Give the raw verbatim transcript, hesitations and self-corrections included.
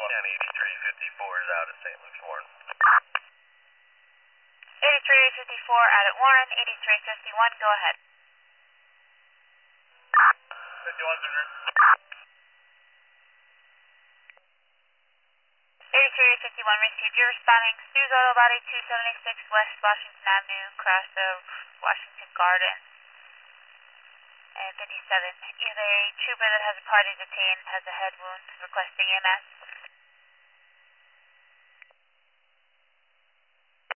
ten eighty-three fifty-four is out at Saint Luke's Warren. eighty-three fifty-four out at Warren, eighty-three fifty-one, go ahead. fifty-one's in route. eighty-three fifty-one received. You're responding. Stu's Auto Body two seventy-six West Washington Avenue, cross of Washington Gardens. And fifty-seven. Either a trooper that has a party detained has a head wound, requesting E M S.